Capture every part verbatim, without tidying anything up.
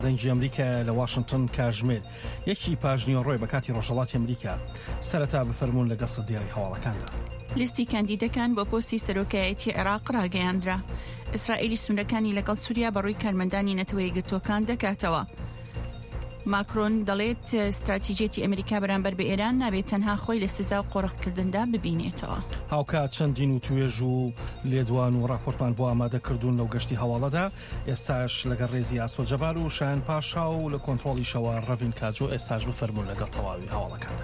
دەنگی ئەمریکا لە واشنگتن کاژمێر یەکی پاژنیۆڕۆی بە کاتی ڕۆژهەڵاتی ئەمریکا سەرەتا بفەرموون لەگەڵ سەدیێڕی هەواڵەکاندا. لیستی کاندیدەکان بۆ پۆستی سەرۆکایەتی عێراق ڕاگەیاندرا. ئیسرائیلی سوونەکانی لەگەڵ سووریا بەڕووی کارمەندانی نەتەوەی گرتوەکان دەکاتەوە. ماکرۆن دەڵێت استراتیژیەتی ئەمریکا بەرامبەر بە ئێران نابێت تەنها خۆی لە سزا و قۆڕەتکردندا ببینێتەوە. هاوکات چەندین و توێژ و لێدوان و راپۆرتمان بۆ ئامادەکردوون لەو گەشتی هەواڵەدا. ئێستاش لەگەڵ ڕێزی ئاسۆ جەبار و شایان پاشا و لە کۆنتڕۆڵی شەوە ڕەڤین کاجۆ ئێستاش بفەرموون لەگەڵ تەواوی هەواڵەکاندا.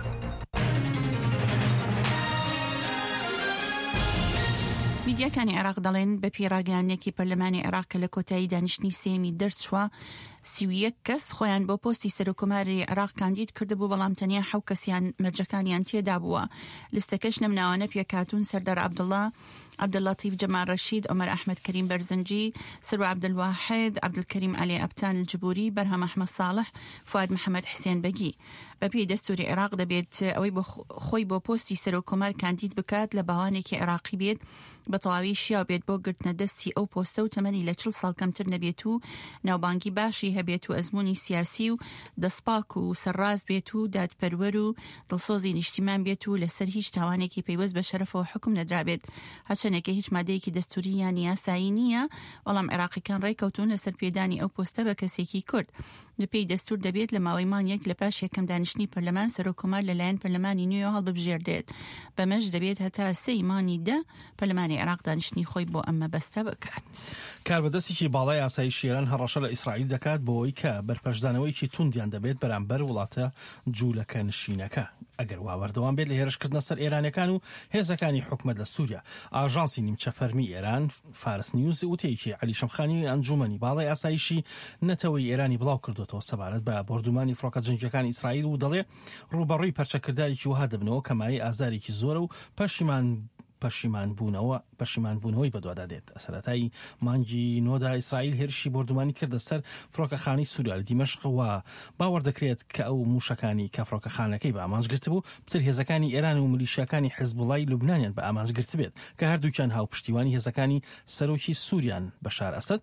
میدیاکانی عێراق دەڵێن بە پیرەگەیاندنێکی پەرلەمانی عێراق کە لە کۆتایی دانیشتنی سێمی دەرچووە سی و یەک کەس خۆیان بۆ پۆستی سەرۆکۆماری عێراق کاندید کردبوو، بەڵام تەنیا حەو کەسیان مەرجەکانیان تێدا بووە. لستەکەش نەمناوانە پێکاتون سەردار عەبدوڵڵا، عەبدولەتیف جەمال ڕەشید، عومەر ئەحمەد کەریم بەرزنجی، سروە عەبدولواحد، عەبدولکەریم عەلی ئەبتان الجبوری، بەرهەم ئەحمەد ساڵح، فواد محەممەد حسێن بەگی. بەپێی دەستوری عێراق دەبێت ئەوەی خۆی بۆ پۆستی سەرۆکۆمار کاندید بکات لە باوانێکی عێراقی بێت، بە تەواوی شیاو بێت بۆ گرتنە دەستی ئەو پۆستە و تەمەنی لە چل ساڵ کەمتر نەبێت و ناوبانگی باشی هەبێت و ئەزمموی سیاسی و دەسپاک و سەرڕاز بێت و دادپەروەر و دڵسۆزی نیشتیمان بێت و لەسەر هیچ تاوانێکی پەیوەست بە شەرەفەوە حکم نەدرابێت. هەچەنێکە هیچ مادەیەکی دەستوری یان یاسایی نییە، بەڵام عێراقیەکان ڕێکەوتون لەسەر پێدانی ئەو پۆستە بە کەسێکی کورد. لەپێی دەستور دەبێت لە ماوەی مانگێک لە پاش یەکەم دانیشتنی پەرلەمان سەرۆکۆمار لەلایەن پەرلەمانی نوێ هەڵببژێردرێت. بەمەش دەبێت هەتا سێی مانی دە پەرلەمانی عێراق دانیشتنی خۆی بۆ ئەمە بەستە بکات. کاربەدەستێکی باڵای ئاسایشی ئێران هەڕەشە لە ئیسرائیل دەکات بۆ ئەوەی کە بەرپەرشدانەوەیکی توندیان دەبێت بەرامبەر وڵاتە جوولەکە نشینەکە ئەگەر واوەردەوام بێت لە هێرشکردنە سەر ئێرانەکان و هێزەکانی حکومەت لە سووریا. ئاژانسی نیمچە فەرمی ئێران فارس نیوز وتەیەکی عەلی شەمخانی ئەنجومەنی باڵای ئاسایشی نەتەوەی ئێرانی بڵاو کردوەوە سەبارەت بە بردومانی فڕۆکە جەنگیەکانی ئیسرائیل و دەڵێ ڕوبەڕووی پەرچەکردارێکی وها دەبنەوە کە مایەی ئازارێکی زۆرە و پەشیمان پەشیمان بوونەوە پەشیمان بوونەوەی بەدووادا دێت. سەرەتایی مانگی نۆدا ئیسرائیل هێرشی بردومانی کردە سەر فڕۆکەخانەی سووریا لە دیمەشق و باوەڕ دەکرێت کە ئەو موشەکانی کە فڕۆکەخانەکەی بە ئامانجگرت بوو بتر هێزەکانی ئێران و میلیشیاکانی حیزبوڵای لوبنانیان بە ئامانجگرت بێت کە هەردووکیان هاو پشتیوانی هێزەکانی سەرۆکی سووریان بەشار ئەسەد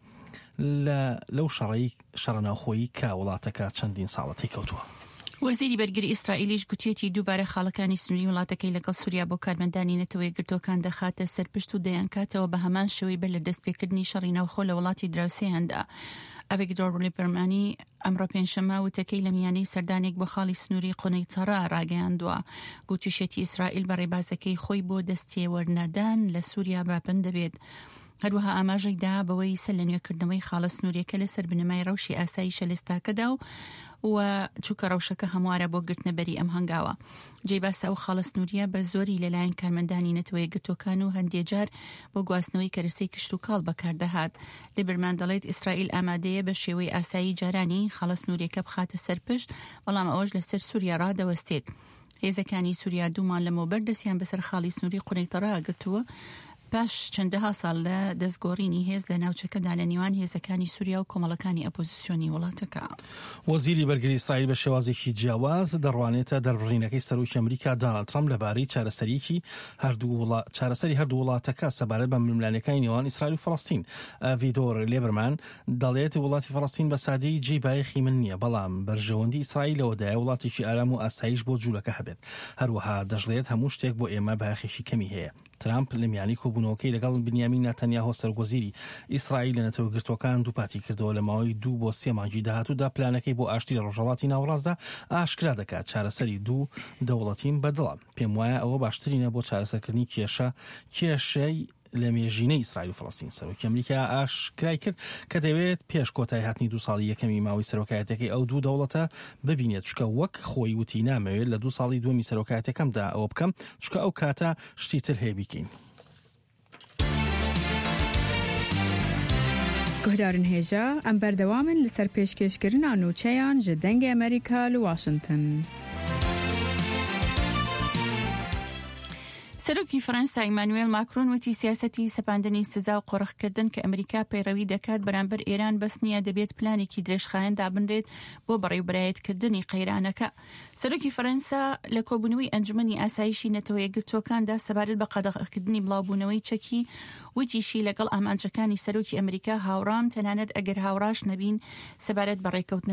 لەو شەڕەی شەڕەناوخۆیی کە وڵاتەکە چەندین ساڵەتی کەوتووە. وەزیری بەرگری ئیسرائیلیش گوتێتی دووبارە خاڵەکانی سنووری وڵاتەکەی لەگەڵ سووریا بۆ کارمەندانی نەتەوەی گرتوەکان دەخاتە سەرپشت و دەیانکاتەوە بە هەمان شێوەی بەر لە دەستپێکردنی شەڕی ناوخۆ لە وڵاتی دراوسێیاندا. ئەڤیگدۆر لیبرمانی ئەمڕۆ پێنجشەممە وتەکەی لە میانەی سەردانێک بۆ خاڵی سنووری قونەیتەڕا ڕاگەیاندووە. گوتوشێتی ئیسرائیل بە ڕێبازەکەی خۆی بۆ دەستێوەرنەدان لە سووریا باپەن دەبێت. هەروەها ئاماژەی دا بەوەی سەر لە نوێکردنەوەی خاڵە سنووریەکە لەسەر بنەمای ڕەوشی ئاسایی شەلێستاکەدا و و چووکە ڕەوشەکە هەموارە بۆ گرتنەبەری ئەم هەنگاوە. جێباسە ئەو خاڵە سنووریە بە زۆری لەلایەن کارمەندانی نەتەوەی گرتوەکان و هەندێک جار بۆ گواستنەوەی کەرەسەی کشت و کاڵ بەکاردەهات. لیبرمان دەڵێت ئیسرائیل ئامادەیە بە شێوەی ئاسایی جارانی خاڵە سنووریەکە بخاتە سەرپشت، بەڵام ئەوەش لەسەر سووریا ڕادەوەستێت. هێزەکانی سووریا دوومان لەمەوبەر دەستیان بەسەر خاڵی سنووری قونەیتەڕا گرتووە پاش چەندەها ساڵ لە دەستگۆڕینی هێز لە ناوچەکەدا لە نێوان هێزەکانی سووریا و کۆمەڵەکانی ئەپۆزیسیۆنی وڵاتەکە. وەزیری بەرگری ئیسرائیل بە شێوازێکی جیاواز دەڕوانێتە دەربڕینەکەی سەرۆکی ئەمریکا دۆناڵد ترامپ لەبارەی چارەسەریکی هەردوو چارەسەری هەردوو وڵاتەکە سەبارەت بە ململانەکانی نێوان ئیسرائیل و فەڵەستین. ڤیدۆر لیبرمان دەڵێت وڵاتی فەڵەستین بە سادەیی جێی بایەخی من نییە، بەڵام بەرژەوەندی ئیسرائیلەوەدایە وڵاتێکی ئارام و ئاسایش بۆ جوولەکە هەبێت. هەروەها دەژڵێت هەموو شتێک بۆ ئێمە بایەخێکی کەمی هەیە. ترامپ لە میانی کۆبوونەوەکەی لەگەڵ بنیامین نەتەنیاهۆ سەرۆکوەزیری ئیسرائیل لە نەتەوە گرتوەکان دووپاتی کردەوە لە ماوەی دوو بۆ سێ مانگی داهاتوودا پلانەکەی بۆ ئاشتی لە ڕۆژهەڵاتی ناوەڕاستدا ئاشکرا دەکات چارەسەری دوو دەوڵەتین بەدڵە. پێم وایە ئەوە باشترینە بۆ چارەسەرکردنی کێشە کێشەی لە مێژینەی ئیسرائیل و فەڵەستین. سەرۆکی ئەمریکا ئاشکرای کرد کە دەوێت پێش کۆتایی هاتنی دوو ساڵی یەکەمی ماوەی سەرۆکایەتەکەی ئەو دوو دەوڵەتە ببینێت، چکە وەک خۆی وتی نامەوێت لە دوو ساڵی دووەمی سەرۆکایەتەکەمدا ئەوە بکەم، چکە ئەو کاتە شتی تر هەیە بیکەین. گهدارن هێژە ئەم بەردەوامن لەسەر پێشکەشکردنا نووچەیان ji dengê ئەمریکا li Washington. سەرۆکی فەرەنسا ئیمانوێل ماکرۆن وتی سیاسەتی سەپاندنی سزا و قۆڕخکردن کە ئەمریکا پەیڕەوی دەکات بەرامبەر ئێران بەس نییە، دەبێت پلانێکی درێژخایەن دابنرێت بۆ بەڕێوەبرایەتکردنی قەیرانەکە. سەرۆکی فەرەنسا لە کۆبوونەوەی ئەنجومەنی ئاسایشی نەتەوە یەکگرتووەکاندا سەبارەت بە قەدەغەکردنی بڵاوبوونەوەی چەکی وتیشی لەگەڵ ئامانجەکانی سەرۆکی ئەمریکا هاوڕام، تەنانەت ئەگەر هاوڕاش نەبین سەبارەت بە ڕێکەوتنە